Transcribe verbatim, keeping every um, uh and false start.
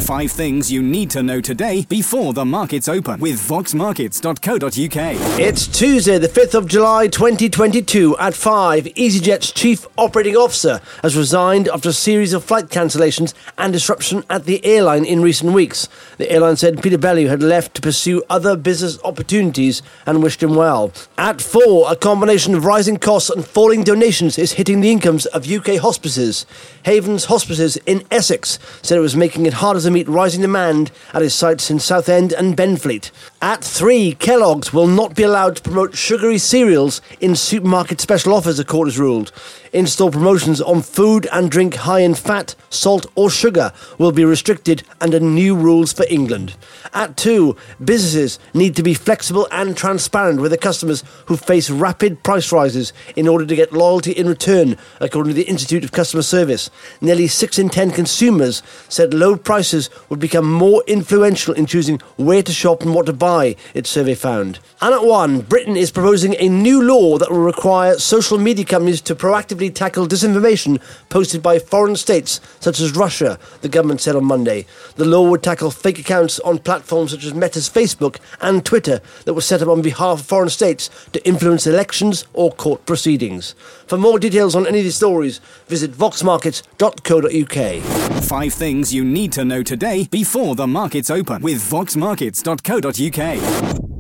Five things you need to know today before the markets open with vox markets dot co dot uk. It's Tuesday, the fifth of July, twenty twenty-two. At five, EasyJet's chief operating officer has resigned after a series of flight cancellations and disruption at the airline in recent weeks. The airline said Peter Bellew had left to pursue other business opportunities and wished him well. At four, a combination of rising costs and falling donations is hitting the incomes of U K hospices. Havens Hospices in Essex said it was making it harder to meet rising demand at its sites in Southend and Benfleet. At three, Kellogg's will not be allowed to promote sugary cereals in supermarket special offers, a court has ruled. In-store promotions on food and drink high in fat, salt or sugar will be restricted under new rules for England. At two, businesses need to be flexible and transparent with their customers who face rapid price rises in order to get loyalty in return, according to the Institute of Customer Service. Nearly six in ten consumers said low prices would become more influential in choosing where to shop and what to buy, its survey found. And at one, Britain is proposing a new law that will require social media companies to proactively tackle disinformation posted by foreign states such as Russia, the government said on Monday. The law would tackle fake accounts on platforms such as Meta's Facebook and Twitter that were set up on behalf of foreign states to influence elections or court proceedings. For more details on any of these stories, visit vox markets dot co dot uk. Five things you need to know today before the markets open with vox markets dot co dot uk.